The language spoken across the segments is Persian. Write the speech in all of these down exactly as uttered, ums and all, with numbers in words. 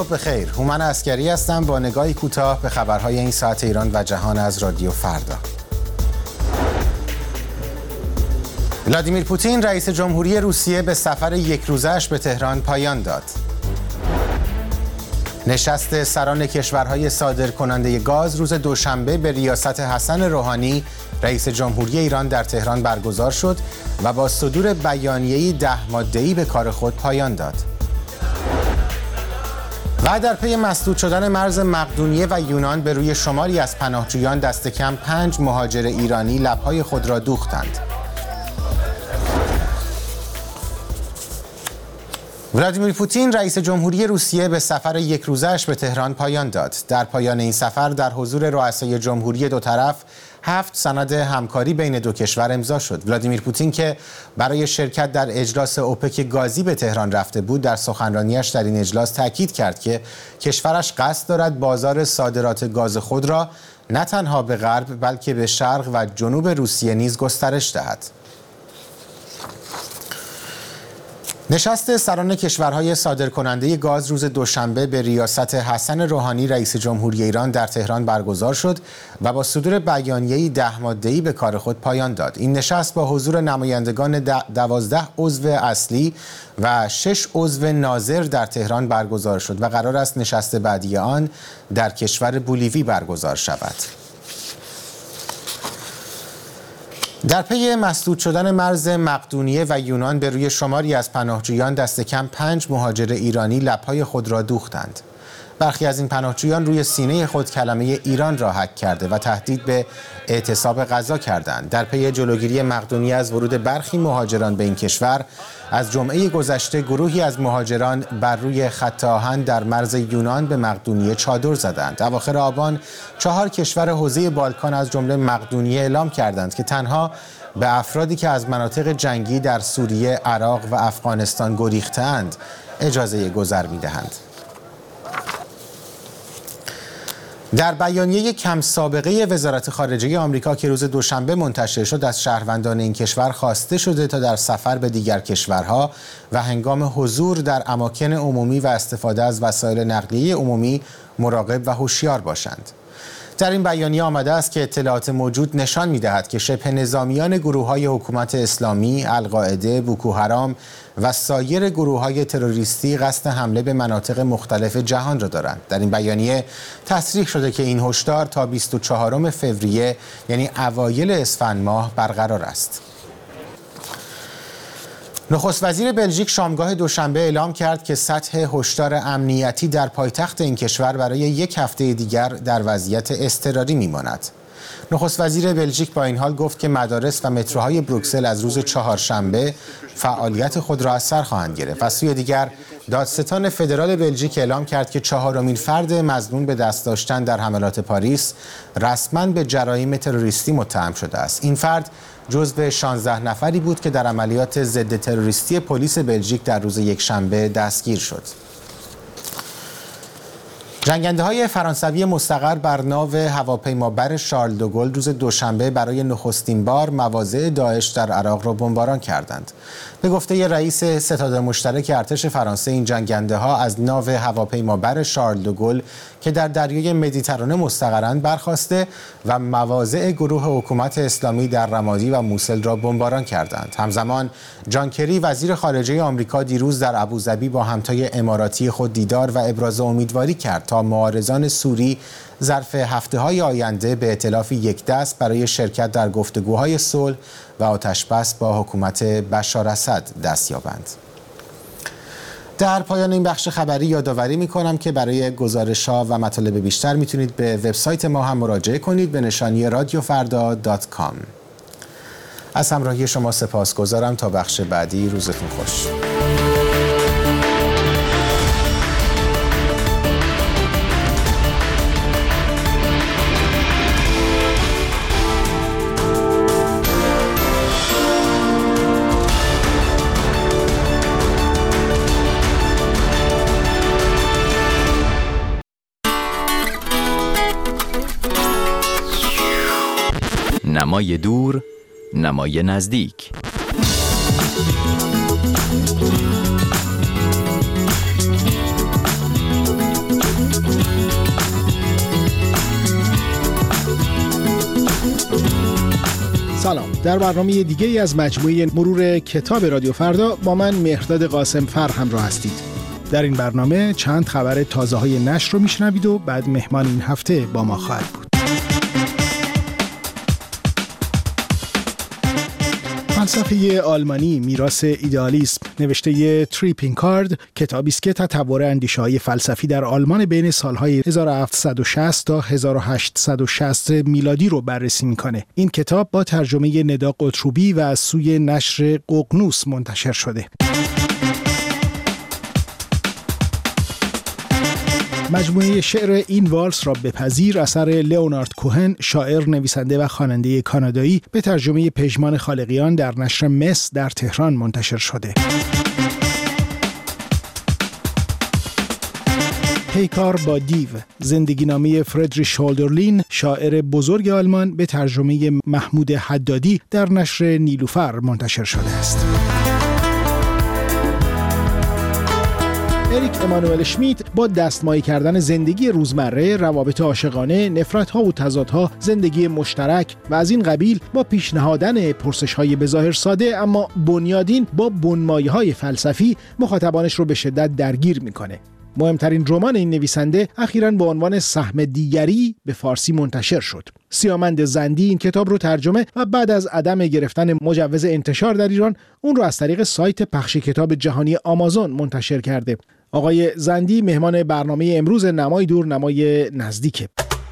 صبح بخیر. هومن عسکری هستم با نگاهی کوتاه به خبرهای این ساعت ایران و جهان از رادیو فردا. ولادیمیر پوتین رئیس جمهوری روسیه به سفر یک روزه‌اش به تهران پایان داد. نشست سران کشورهای صادرکننده گاز روز دوشنبه به ریاست حسن روحانی رئیس جمهوری ایران در تهران برگزار شد و با صدور بیانیه‌ای ده ماده‌ای به کار خود پایان داد. و در پی مسدود شدن مرز مقدونیه و یونان به روی شماری از پناهجویان دست کم پنج مهاجر ایرانی لب‌های خود را دوختند. ولادیمیر پوتین رئیس جمهوری روسیه به سفر یک روزه‌اش به تهران پایان داد. در پایان این سفر در حضور رؤسای جمهوری دو طرف هفت سند همکاری بین دو کشور امضا شد. ولادیمیر پوتین که برای شرکت در اجلاس اوپک گازی به تهران رفته بود، در سخنرانیش در این اجلاس تاکید کرد که کشورش قصد دارد بازار صادرات گاز خود را نه تنها به غرب بلکه به شرق و جنوب روسیه نیز گسترش دهد. نشست سران کشورهای صادرکننده گاز روز دوشنبه به ریاست حسن روحانی رئیس جمهوری ایران در تهران برگزار شد و با صدور بیانیه‌ای ده ماده‌ای به کار خود پایان داد. این نشست با حضور نمایندگان دوازده عضو اصلی و شش عضو ناظر در تهران برگزار شد و قرار است نشست بعدی آن در کشور بولیوی برگزار شود. در پی مسدود شدن مرز مقدونیه و یونان به روی شماری از پناهجویان دست کم پنج مهاجر ایرانی لب‌های خود را دوختند. برخی از این پناهجویان روی سینه خود کلمه ایران را حک کرده و تهدید به اعتصاب غذا کردند. در پی جلوگیری مقدونیه از ورود برخی مهاجران به این کشور، از جمعه گذشته گروهی از مهاجران بر روی خط آهن در مرز یونان به مقدونیه چادر زدند. اواخر آبان چهار کشور حوزه بالکان از جمله مقدونیه اعلام کردند که تنها به افرادی که از مناطق جنگی در سوریه، عراق و افغانستان گریخته‌اند اجازه گذر می‌دهند. در بیانیه کم سابقه وزارت خارجه آمریکا که روز دوشنبه منتشر شد، از شهروندان این کشور خواسته شده تا در سفر به دیگر کشورها و هنگام حضور در اماکن عمومی و استفاده از وسایل نقلیه عمومی مراقب و هوشیار باشند. در این بیانیه آمده است که اطلاعات موجود نشان می‌دهد که شبه نظامیان گروه‌های حکومت اسلامی، القاعده، بوکو حرام و سایر گروه‌های تروریستی قصد حمله به مناطق مختلف جهان را دارند. در این بیانیه تصریح شده که این هشدار تا بیست و چهارم فوریه یعنی اوایل اسفند ماه برقرار است. نخست وزیر بلژیک شامگاه دوشنبه اعلام کرد که سطح هشدار امنیتی در پایتخت این کشور برای یک هفته دیگر در وضعیت اضطراری میماند. نخست وزیر بلژیک با این حال گفت که مدارس و متروهای بروکسل از روز چهارشنبه فعالیت خود را از سر خواهند گرفت. از سوی دیگر دادستان فدرال بلژیک اعلام کرد که چهارمین فرد مظنون به دست داشتن در حملات پاریس رسما به جرایم تروریستی متهم شده است. این فرد جزو شانزده نفری بود که در عملیات ضد تروریستی پلیس بلژیک در روز یکشنبه دستگیر شد. جنگنده‌های فرانسوی مستقر بر ناو هواپیمابر شارل دوگل روز دوشنبه برای نخستین بار مواضع داعش در عراق را بمباران کردند. به گفته رئیس ستاد مشترک ارتش فرانسه، این جنگنده‌ها از ناو هواپیمابر شارل دوگل که در دریای مدیترانه مستقرند برخاسته و مواضع گروه حکومت اسلامی در رمادی و موصل را بمباران کردند. همزمان جان کری وزیر خارجه آمریکا دیروز در ابوظبی با همتای اماراتی خود دیدار و ابراز امیدواری کرد تا معارضان سوری ظرف هفته‌های آینده به ائتلاف یک دست برای شرکت در گفتگوهای صلح و آتش‌بس با حکومت بشار اسد دست یابند. در پایان این بخش خبری یادآوری می‌کنم که برای گزارش‌ها و مطالب بیشتر میتونید به وبسایت ما هم مراجعه کنید به نشانی رادیو فردا دات کام. از همراهی شما سپاسگزارم. تا بخش بعدی روزتون خوش. نمای دور، نمای نزدیک. سلام. در برنامه دیگه ای از مجموعه مرور کتاب رادیو فردا با من مهرداد قاسم فر همراه هستید. در این برنامه چند خبر تازه های نشر رو میشنوید و بعد مهمان این هفته با ما خواهد بود. فلسفه آلمانی میراث ایدئالیسم نوشته تریپینگ کارد کتابی است که تطور اندیشه‌های فلسفی در آلمان بین سالهای هزار و هفتصد و شصت تا هزار و هشتصد و شصت میلادی رو بررسی میکنه. این کتاب با ترجمه ندا قطروبی و از سوی نشر ققنوس منتشر شده. مجموعه شعر این والس را بپذیر اثر لئونارد کوهن، شاعر، نویسنده و خواننده کانادایی، به ترجمه پژمان خالقیان در نشر مس در تهران منتشر شده. پیکار با دیو، زندگی نامه فردریش هولدرلین، شاعر بزرگ آلمان، به ترجمه محمود حدادی در نشر نیلوفر منتشر شده است. اریک امانوئل اشمیت با دستمایی کردن زندگی روزمره، روابط عاشقانه، نفرت‌ها و تضادها، زندگی مشترک و از این قبیل با پیشنهادن پرسش‌های بظاهر ساده اما بنیادین با بنمایه‌های فلسفی مخاطبانش رو به شدت درگیر می‌کنه. مهمترین رمان این نویسنده اخیراً با عنوان سهم دیگری به فارسی منتشر شد. سیامند زندی این کتاب رو ترجمه و بعد از عدم گرفتن مجوز انتشار در ایران اون رو از طریق سایت پخش کتاب جهانی آمازون منتشر کرده. آقای زندی مهمان برنامه امروز نمای دور نمای نزدیکه.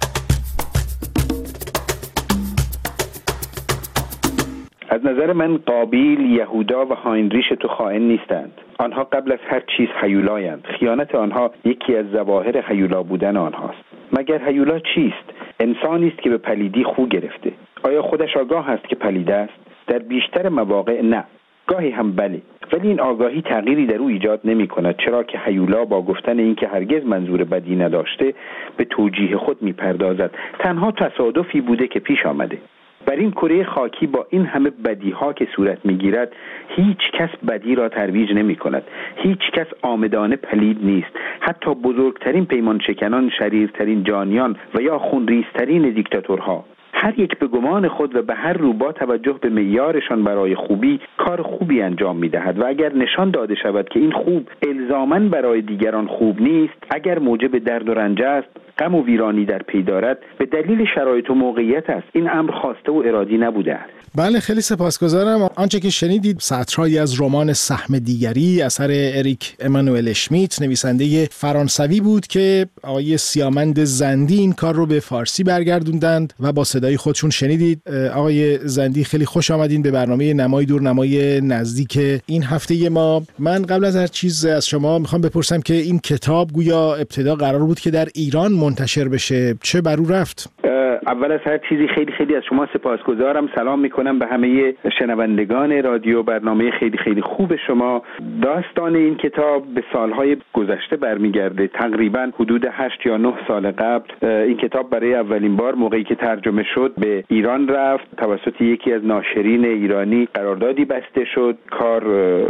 از نظر من قابیل، یهودا و هاینریش تو خائن نیستند. آنها قبل از هر چیز هیولایند. خیانت آنها یکی از ظواهر هیولا بودن آنهاست. مگر هیولا چیست؟ انسانی است که به پلیدی خو گرفته. آیا خودش آگاه است که پلید است؟ در بیشتر مواقع نه. گاهی هم بله. ولی این آگاهی تغییری در او ایجاد نمی کند، چرا که هیولا با گفتن این که هرگز منظور بدی نداشته به توجیه خود می پردازد. تنها تصادفی بوده که پیش آمده. بر این کره خاکی با این همه بدیها که صورت میگیرد هیچ کس بدی را ترویج نمی کند. هیچ کس آمدانه پلید نیست. حتی بزرگترین پیمان شکنان، شریرترین جانیان و یا خونریزترین دیکتاتورها، هر یک به گمان خود و به هر رو با توجه به معیارشان برای خوبی کار خوبی انجام می‌دهد و اگر نشان داده شود که این خوب الزاماً برای دیگران خوب نیست، اگر موجب درد و رنج است، غم و ویرانی در پی دارد، به دلیل شرایط و موقعیت است. این امر خواسته و ارادی نبوده است. بله، خیلی سپاسگزارم. آنچه که شنیدید سطرهایی از رمان سهم دیگری اثر اریک امانوئل اشمیت نویسنده فرانسوی بود که آقای سیامند زندی این کار رو به فارسی برگردوندند و با صدای خودشون شنیدید. آقای زندی خیلی خوش آمدین به برنامه نمای دور نمای نزدیک این هفته ما. من قبل از هر چیز از شما میخوام بپرسم که این کتاب گویا ابتدا قرار بود که در ایران منتشر بشه، چه بر او رفت؟ اول از هر چیزی خیلی خیلی از شما سپاسگزارم. سلام میکنم به همه شنوندگان رادیو. برنامه خیلی خیلی خوب شما. داستان این کتاب به سالهای گذشته برمیگرده، تقریبا حدود هشت یا نه سال قبل. این کتاب برای اولین بار موقعی که ترجمه شد به ایران رفت، توسط یکی از ناشرین ایرانی قراردادی بسته شد. کار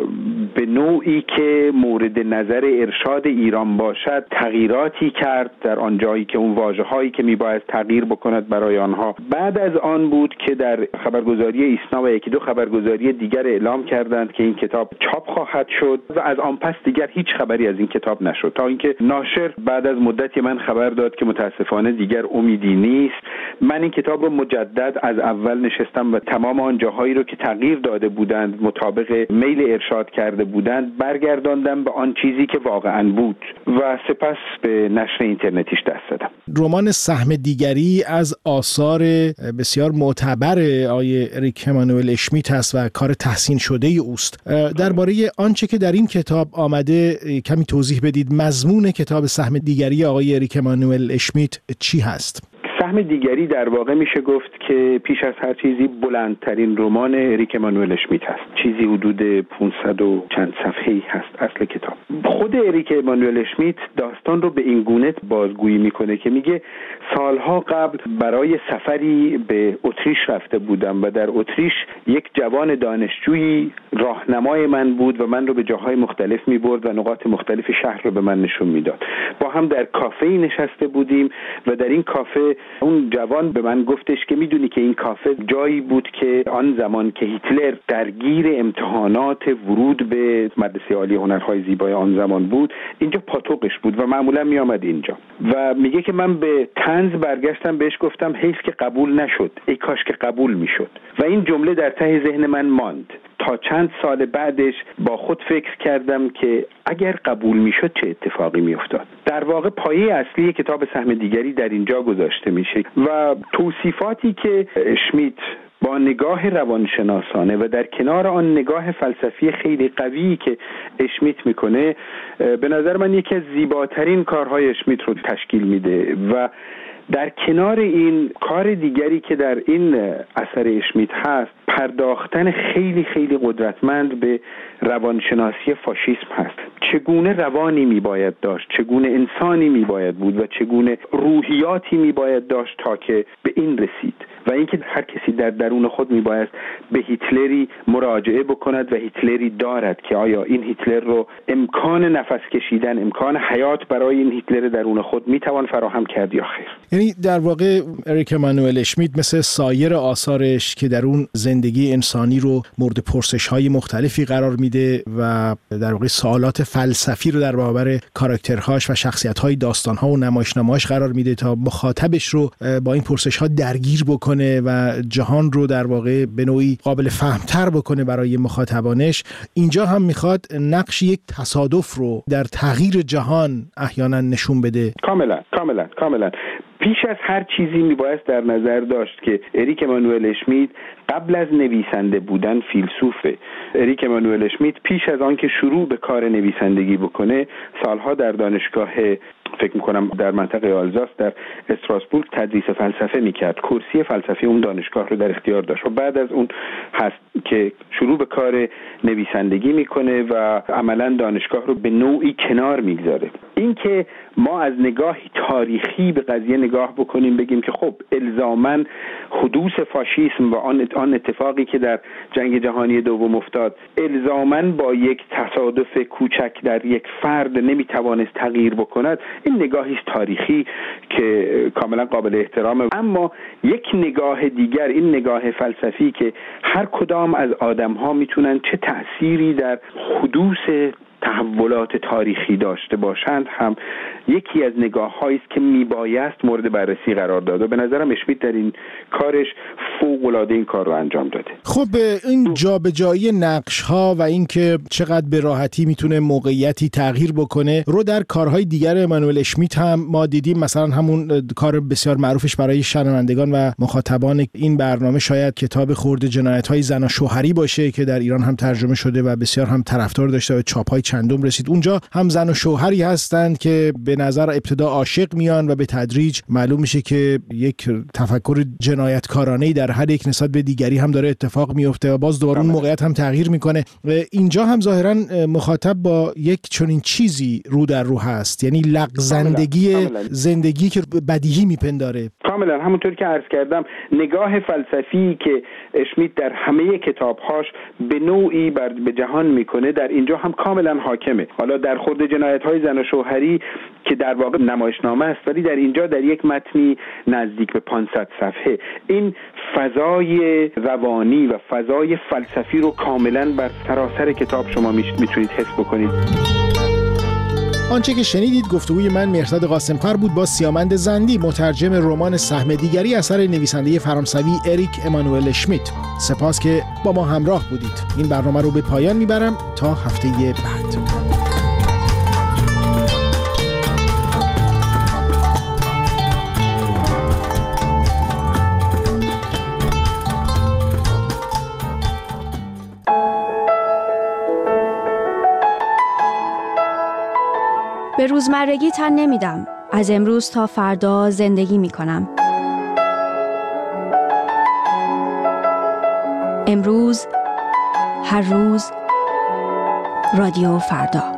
به نوعی که مورد نظر ارشاد ایران باشد تغییراتی کرد در آن جایی که اون واژه‌هایی که میباید تغییر بکند برای آنها. بعد از آن بود که در خبرگزاری ایسنا و یکی دو خبرگزاری دیگر اعلام کردند که این کتاب چاپ خواهد شد و از آن پس دیگر هیچ خبری از این کتاب نشد، تا اینکه ناشر بعد از مدتی من خبر داد که متاسفانه دیگر امیدی نیست. من این کتاب رو مجدد از اول نشستم و تمام آن جاهایی رو که تغییر داده بودند مطابق میل ارشاد کرده بودند برگرداندم به آن چیزی که واقعا بود و سپس به نشر اینترنتیش دست زدم. رمان سهم دیگری از آثار بسیار معتبر آقای اریک امانوئل اشمیت است و کار تحسین شده اوست. درباره آنچه که در این کتاب آمده کمی توضیح بدید. مضمون کتاب سهم دیگری آقای اریک امانوئل اشمیت چی هست؟ سهم دیگری در واقع میشه گفت که پیش از هر چیزی بلندترین رمان اریک امانوئل اشمیت هست. چیزی حدود پانصد و چند صفحه‌ای هست اصل کتاب. خود اریک امانوئل اشمیت داستان رو به این گونه بازگویی میکنه که میگه سالها قبل برای سفری به اتریش رفته بودم و در اتریش یک جوان دانشجویی راهنمای من بود و من رو به جاهای مختلف میبرد و نقاط مختلف شهر رو به من نشون میداد. با هم در کافه‌ای نشسته بودیم و در این کافه اون جوان به من گفتش که میدونی که این کافه جایی بود که آن زمان که هیتلر درگیر امتحانات ورود به مدرسه عالی هنرهای زیبای آن زمان بود، اینجا پاتوقش بود و معمولا می آمد اینجا. و میگه که من به طنز برگشتم بهش گفتم حیف که قبول نشد، ای کاش که قبول میشد. و این جمله در ته ذهن من ماند. تا چند سال بعدش با خود فکر کردم که اگر قبول میشد چه اتفاقی میافتاد. در واقع پایه اصلی کتاب سهم دیگری در اینجا گذاشته میشه و توصیفاتی که اشمیت با نگاه روانشناسانه و در کنار آن نگاه فلسفی خیلی قویی که اشمیت میکنه، به نظر من یکی از زیباترین کارهای اشمیت رو تشکیل میده. و در کنار این کار دیگری که در این اثر اشمیت هست، پرداختن خیلی خیلی قدرتمند به روانشناسی فاشیسم هست. چگونه روانی میباید داشت، چگونه انسانی میباید بود و چگونه روحیاتی میباید داشت تا که به این رسید. و اینکه هر کسی در درون خود میباید به هیتلری مراجعه بکند و هیتلری دارد که آیا این هیتلر رو امکان نفس کشیدن، امکان حیات برای این هیتلر درون خود میتوان فراهم کرد یا خیر. یعنی در واقع اریک امانوئل اشمیت مثل سایر آثارش که در اون زندگی انسانی رو مورد پرسش‌های مختلفی قرار میده و در واقع سوالات فلسفی رو در برابر کاراکترهاش و شخصیت‌های داستان‌ها و نمایشنامه‌هاش قرار میده تا مخاطبش رو با این پرسش‌ها درگیر بکنه و جهان رو در واقع به نوعی قابل فهمتر بکنه برای مخاطبانش. اینجا هم میخواد نقش یک تصادف رو در تغییر جهان احیانا نشون بده. کاملا کاملا کاملا پیش از هر چیزی میباید در نظر داشت که اریک امانوئل اشمیت قبل از نویسنده بودن فیلسوفه. اریک امانوئل اشمیت پیش از آن که شروع به کار نویسندگی بکنه، سالها در دانشگاه فکر میکنم در منطقه آلزاس در استراسبورگ تدریس فلسفه میکرد. کرسی فلسفه اون دانشگاه رو در اختیار داشت و بعد از اون هست که شروع به کار نویسندگی میکنه و عملا دانشگاه رو به نوعی کنار میگذاره. این که ما از نگاهی تاریخی به قضیه نگاه بکنیم، بگیم که خب الزاماً حدوث فاشیسم و آن اتفاقی که در جنگ جهانی دوم افتاد الزاماً با یک تصادف کوچک در یک فرد نمیتوانست تغییر بکند، این نگاهی تاریخی که کاملا قابل احترامه. اما یک نگاه دیگر، این نگاه فلسفی که هر کدام از آدم‌ها میتونن چه تأثیری در حدوث تحولات تاریخی داشته باشند، هم یکی از نگاه‌هایی است که میبایست مورد بررسی قرار داد و به نظرم اشمیت در این کارش فوق‌العاده این کار رو انجام داده. خب این جابجایی نقش‌ها و اینکه چقدر به راحتی میتونه موقعیتی تغییر بکنه رو در کارهای دیگر امانوئل اشمیت هم ما دیدیم. مثلا همون کار بسیار معروفش برای شنوندگان و مخاطبان این برنامه شاید کتاب خرد جنایت‌های زن و شوهری باشه که در ایران هم ترجمه شده و بسیار هم طرفدار داشته و چاپ‌های چندم رسید. اونجا هم زن و شوهری هستند که به نظر ابتدا عاشق میان و به تدریج معلوم میشه که یک تفکر جنایتکارانه‌ای در هر یک نسبت به دیگری هم داره اتفاق میفته و باز دوباره اون موقعیت هم تغییر میکنه. اینجا هم ظاهرا مخاطب با یک چنین چیزی رو در رو هست، یعنی لغزندگی زندگی که بدیهی میپنداره. کاملا همونطور که عرض کردم، نگاه فلسفی که اشمیت در همه کتابهاش به نوعی بر به جهان میکنه در اینجا هم کاملا حاکمه. حالا در خرد جنایت‌های زن و شوهری که در واقع نمایشنامه است، ولی در اینجا در یک متنی نزدیک به پانصد صفحه این فضای روانی و فضای فلسفی رو کاملا بر سراسر کتاب شما میتونید حس بکنید. آنچه که شنیدید گفتگوی من مهرزاد قاسم‌فر بود با سیامند زندی، مترجم رمان سهم دیگری اثر نویسنده فرانسوی اریک امانوئل اشمیت. سپاس که با ما همراه بودید. این برنامه رو به پایان میبرم تا هفته بعد. به روزمرگی تن نمیدم. از امروز تا فردا زندگی می کنم. امروز، هر روز، رادیو فردا.